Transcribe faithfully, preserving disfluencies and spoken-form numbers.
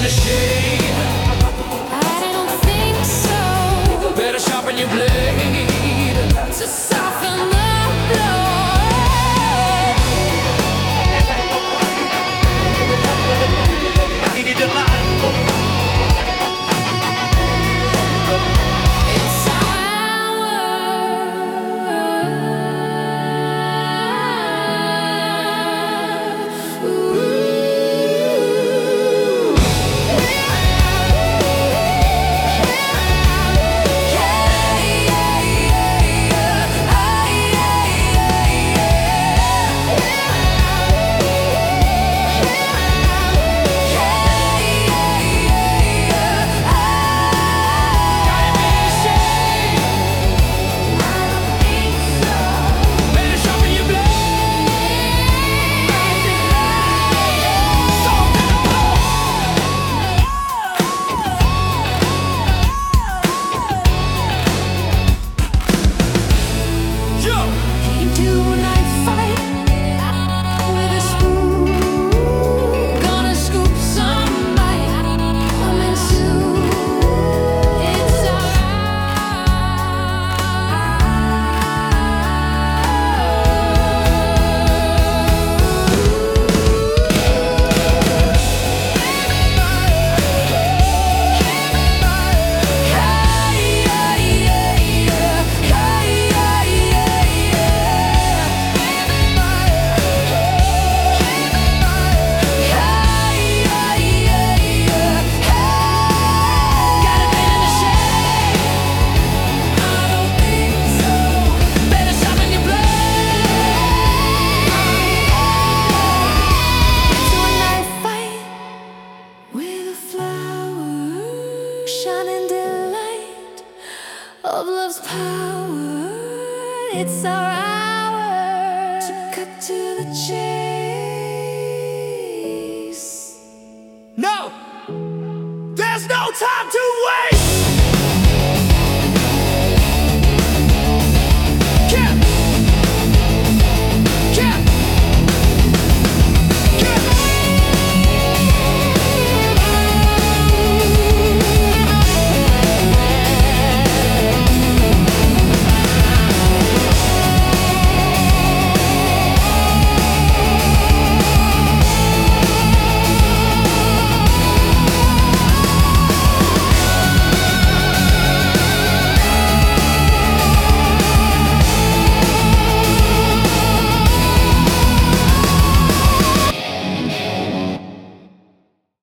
the shade? I don't think so. Better sharpen your blade To soften the blow. I need to lie. It's our Ooh. Better sharpen your blade. Yo! Do a knife fight with a spoon. Gonna scoop some bite, coming soon. It's shining delight of love's power. It's our hour to cut to the chase. No! There's no time to waste!